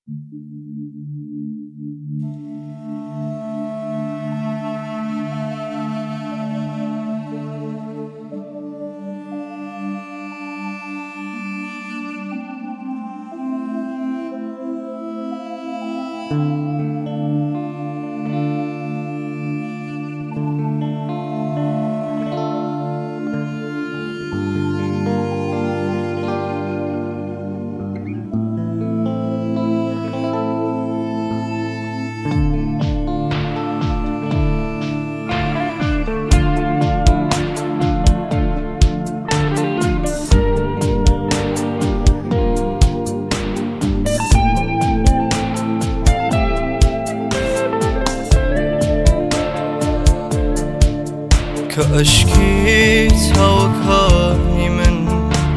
كأشكي توكاني من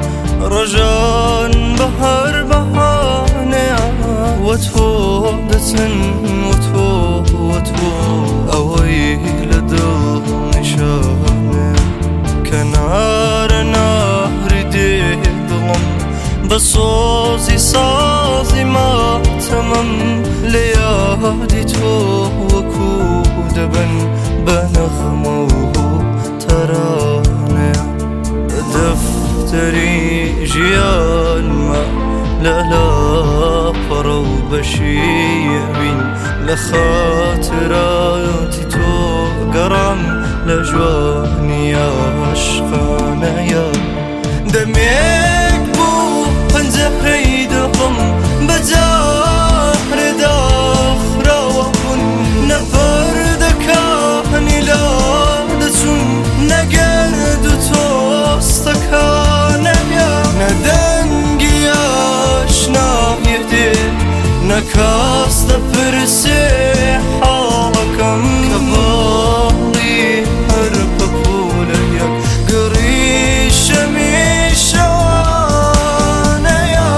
رجان بهر بهاني وتودة وتو أويل دل نشاني كنار نهر دي ظلم بصوزي صازي ما تمم ليادي تو وكودبن بنغمو تراني دفتري جيان ما لا فرو بشيبين لخاطراتي تو قرم لجواني عشقانا يا دميك بو انزحي دقم بجاهر داخرا وكن نفر دكاني لا نقرد توستكانا يا ندنقي اشنا يدي نكاس دبرسي حاكم كبالي هرب بوليك قريش ميشانا يا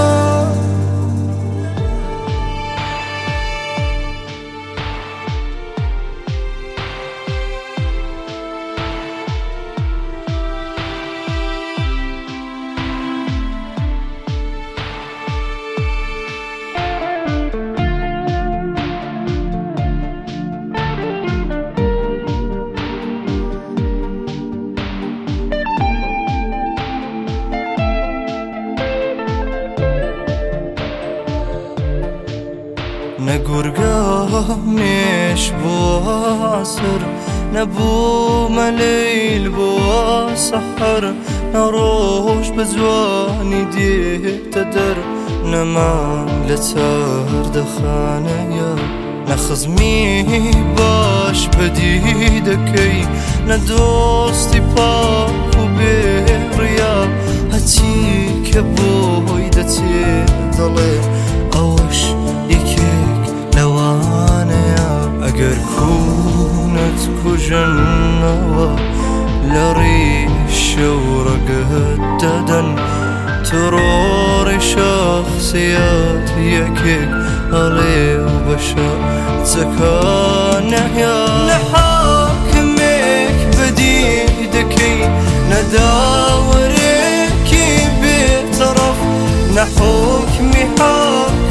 نقرقا مش بواسر نبو مليل بواسحر نروش بزواني دي تدر نما لتار دخانيا نخزمي باش بديدكي ندوستي باكو بيريا هتيك بوي دتي ضلي اوش اگر كونت كجنوا لريش ورقددن ترور شخصيات يكيك علي وبشر تكانه يا نحاكمك بديدكي نداورك بطرف نحكمي حاكم